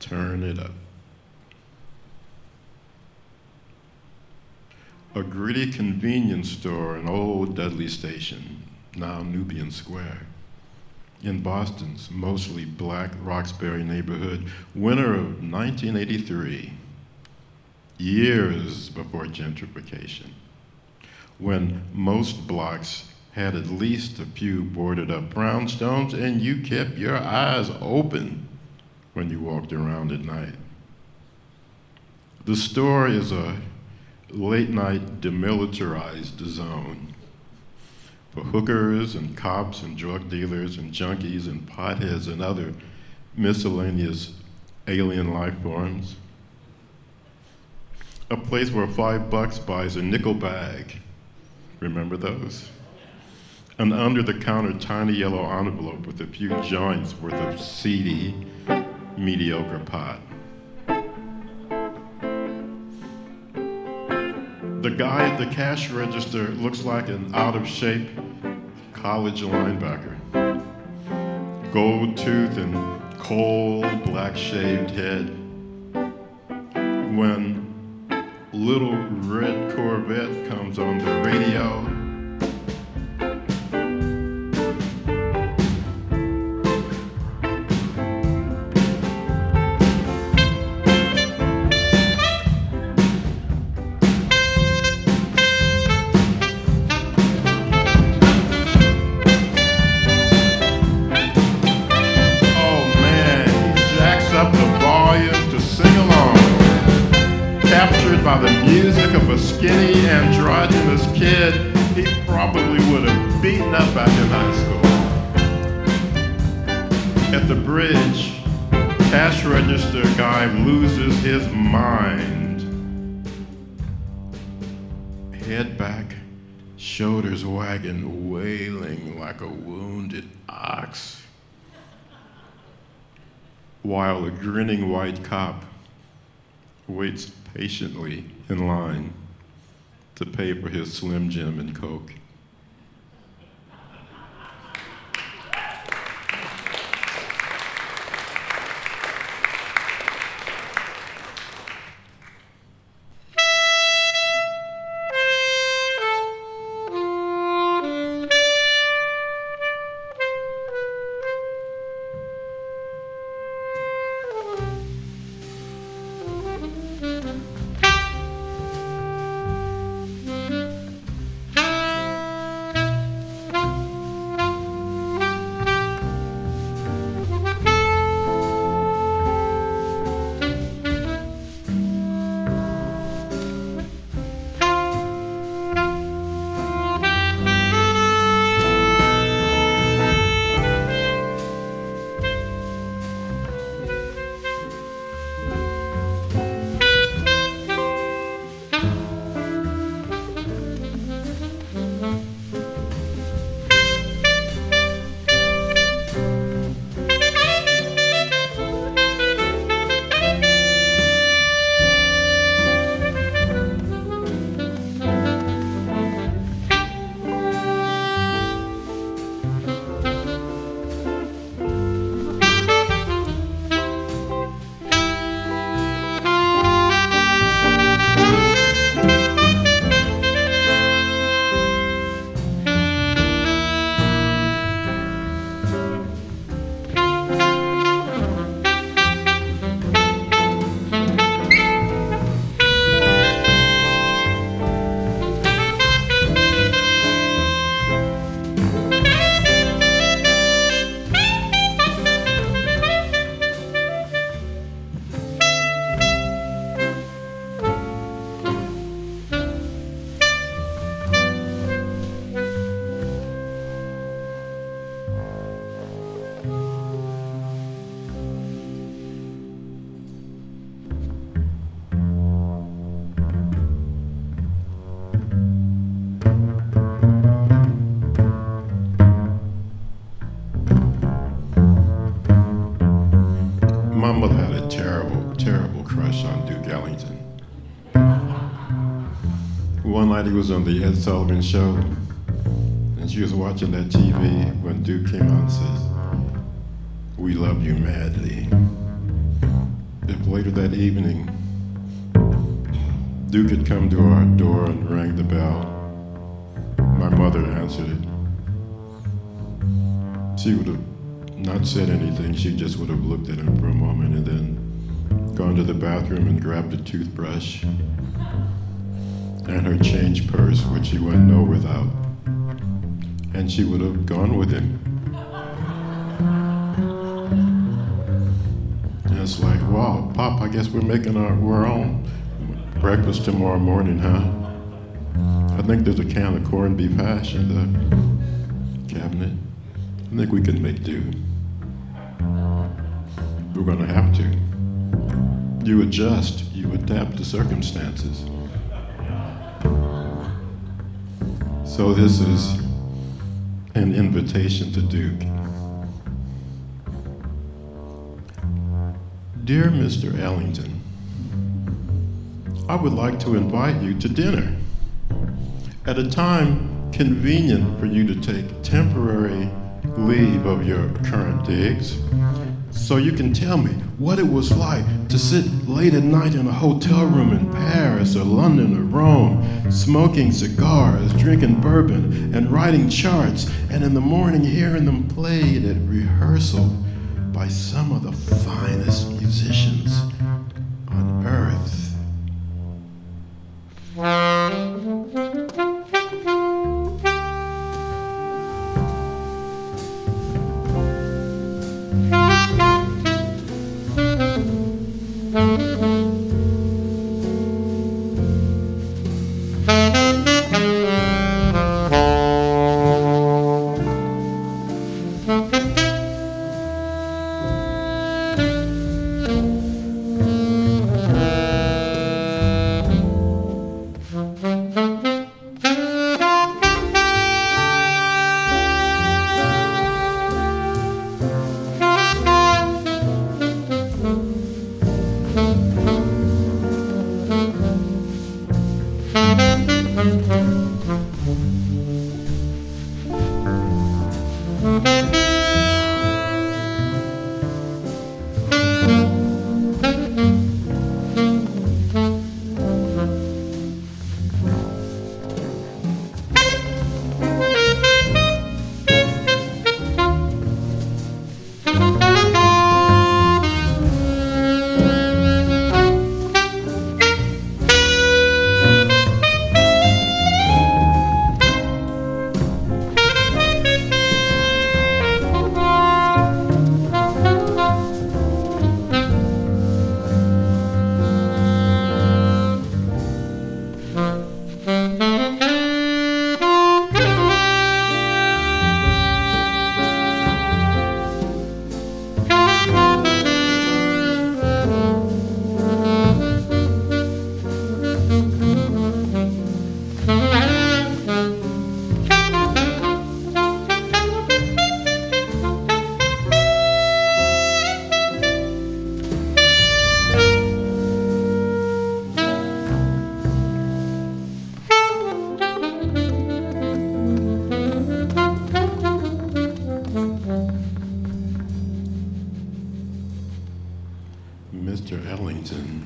turn it up. A gritty convenience store in Old Dudley Station, now Nubian Square, in Boston's mostly black Roxbury neighborhood, winter of 1983, years before gentrification, when most blocks had at least a few boarded up brownstones and you kept your eyes open when you walked around at night. The store is a late night demilitarized zone for hookers and cops and drug dealers and junkies and potheads and other miscellaneous alien life forms. A place where $5 buys a nickel bag. Remember those? An under-the-counter tiny yellow envelope with a few joints worth of seedy, mediocre pot. The guy at the cash register looks like an out-of-shape college linebacker. Gold tooth and cold, black-shaved head. When Little Red Corvette comes on the radio, by the music of a skinny, androgynous kid he probably would have beaten up back in high school. At the bridge, cash register guy loses his mind. Head back, shoulders wagging, wailing like a wounded ox. While a grinning white cop waits patiently in line to pay for his Slim Jim and Coke. My mother had a terrible, terrible crush on Duke Ellington. One night he was on the Ed Sullivan Show, and she was watching that TV when Duke came on and says, "We love you madly." that evening, Duke had come to our door and rang the bell. My mother answered it. She would have not said anything. She just would have looked at him for a moment and then gone to the bathroom and grabbed a toothbrush and her change purse, which she went nowhere without. And she would have gone with him. And it's like, wow, Pop, I guess we're making our own breakfast tomorrow morning, huh? I think there's a can of corned beef hash in the cabinet. I think we can make do. We're gonna have to. You adjust, you adapt to circumstances. So this is an invitation to Duke. Dear Mr. Ellington, I would like to invite you to dinner at a time convenient for you to take temporary leave of your current digs, so you can tell me what it was like to sit late at night in a hotel room in Paris or London or Rome, smoking cigars, drinking bourbon, and writing charts, and in the morning hearing them played at rehearsal by some of the finest musicians on earth. Mr. Ellington.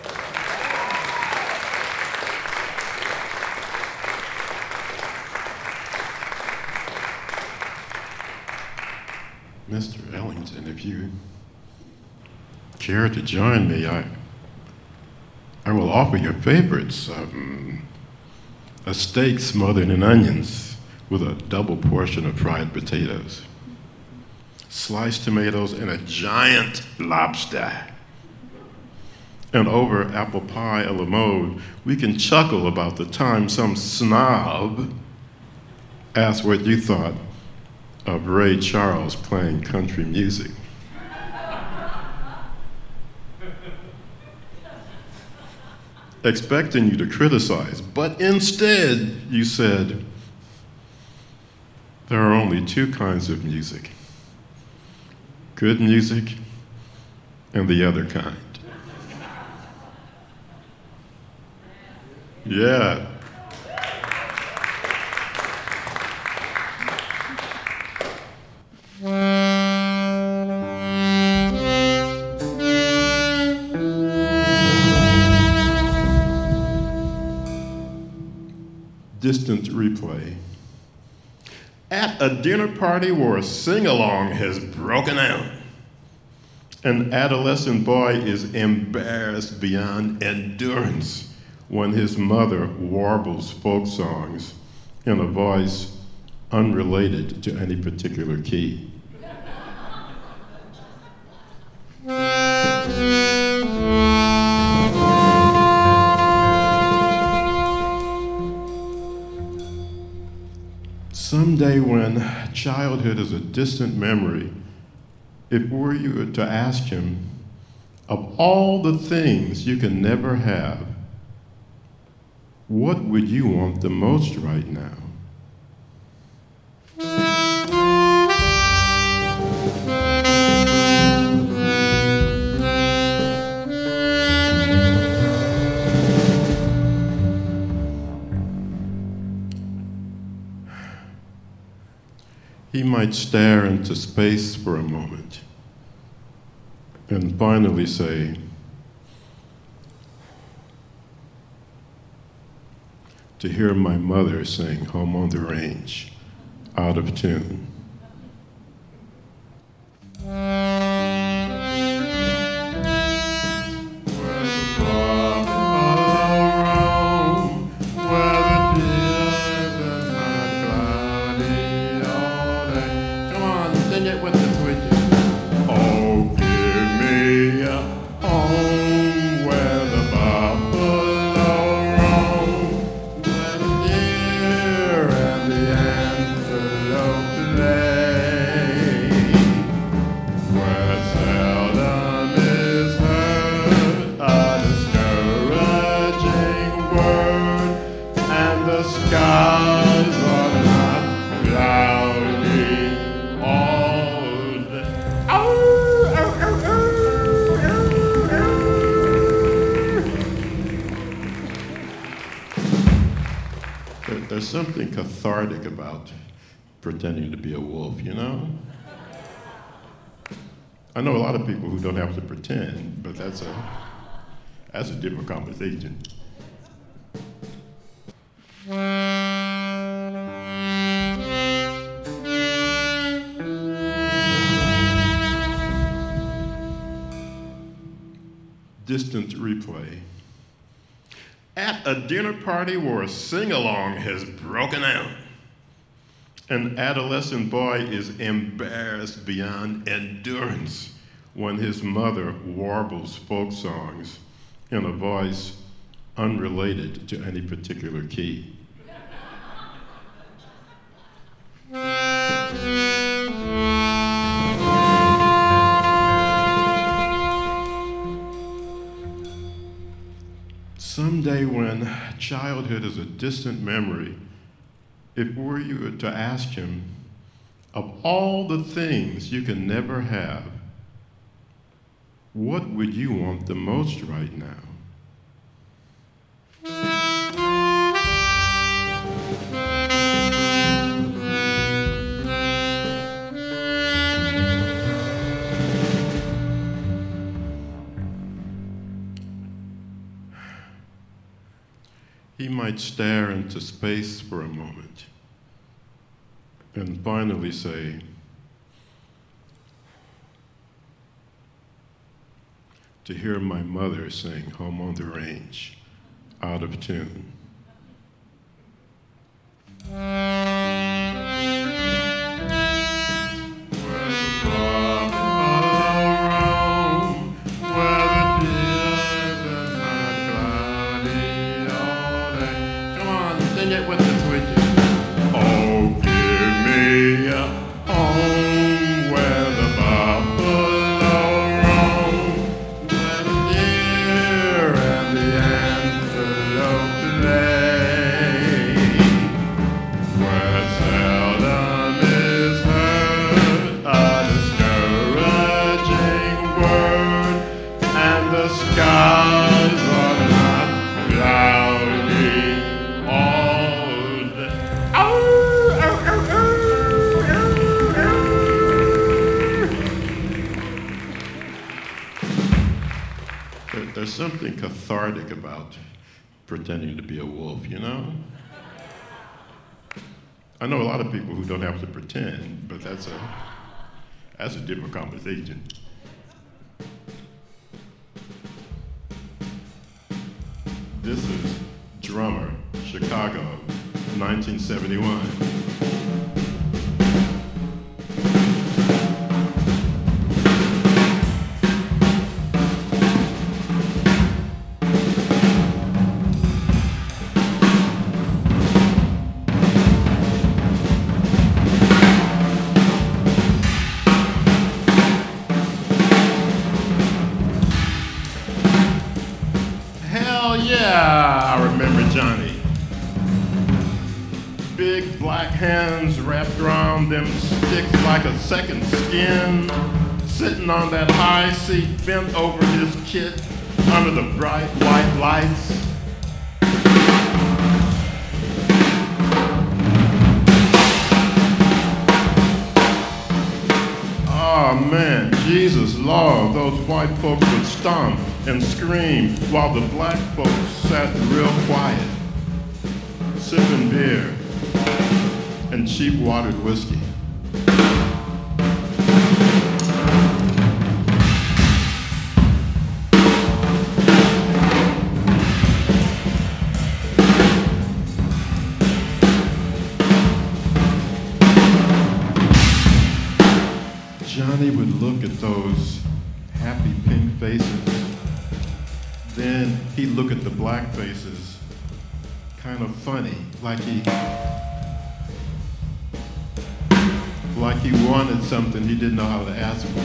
Mr. Ellington, if you care to join me, I will offer your favorites. A steak smothered in onions with a double portion of fried potatoes, sliced tomatoes, and a giant lobster. And over apple pie a la mode, we can chuckle about the time some snob asked what you thought of Ray Charles playing country music. Expecting you to criticize, but instead you said, there are only two kinds of music, good music and the other kind. Yeah. Distant replay. At a dinner party where a sing-along has broken out, an adolescent boy is embarrassed beyond endurance when his mother warbles folk songs in a voice unrelated to any particular key. Someday when childhood is a distant memory, if were you to ask him, of all the things you can never have, what would you want the most right now? He might stare into space for a moment and finally say, to hear my mother sing Home on the Range out of tune. There's something cathartic about pretending to be a wolf, you know? I know a lot of people who don't have to pretend, but that's a different conversation. Distant replay. At a dinner party where a sing-along has broken out, an adolescent boy is embarrassed beyond endurance when his mother warbles folk songs in a voice unrelated to any particular key. Someday when childhood is a distant memory, if were you to ask him, of all the things you can never have, what would you want the most right now? He might stare into space for a moment and finally say, to hear my mother sing Home on the Range out of tune. There's something cathartic about pretending to be a wolf, you know? I know a lot of people who don't have to pretend, but that's a different conversation. This is Drummer, Chicago, 1971. Yeah, I remember Johnny. Big black hands wrapped around them sticks like a second skin, sitting on that high seat bent over his kit under the bright white lights. Oh man, Jesus Lord, those white folks would stomp and scream while the black folks sat real quiet, sipping beer and cheap watered whiskey. Johnny would look at those happy pink faces. Then he'd look at the black faces, kind of funny, like he wanted something he didn't know how to ask for.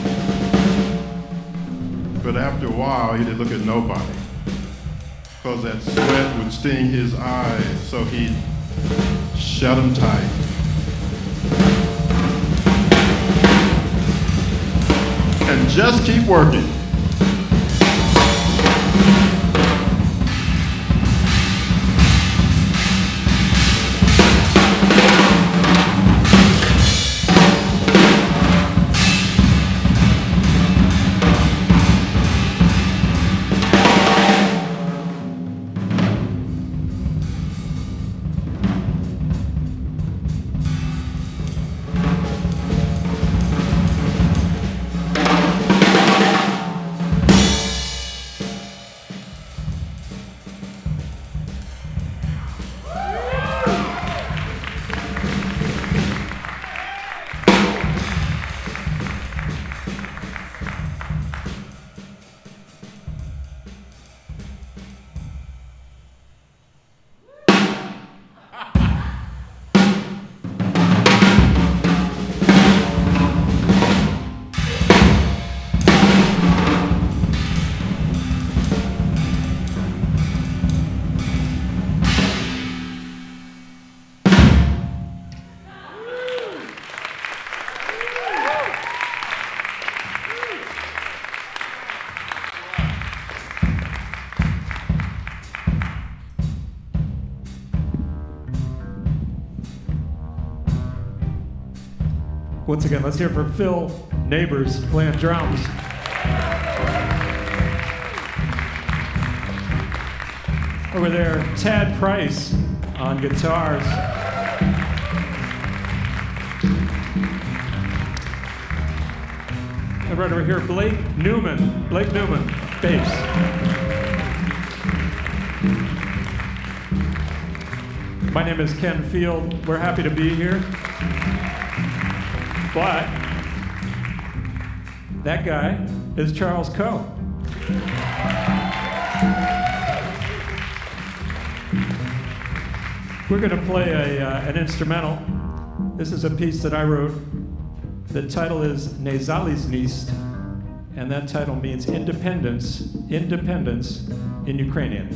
But after a while, he'd look at nobody, because that sweat would sting his eyes, so he'd shut them tight. And just keep working. Once again, let's hear it for Phil Neighbors playing drums. Over there, Tad Price on guitars. And right over here, Blake Newman, bass. My name is Ken Field. We're happy to be here. But that guy is Charles Coe. We're going to play an instrumental. This is a piece that I wrote. The title is Nezalizність, and that title means independence in Ukrainian.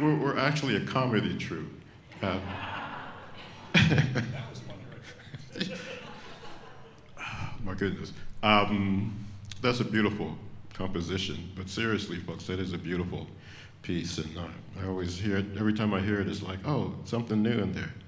we're actually a comedy troupe. Oh, my goodness. That's a beautiful composition, but seriously, folks, that is a beautiful piece, and I always hear it, every time I hear it, it's like, oh, something new in there.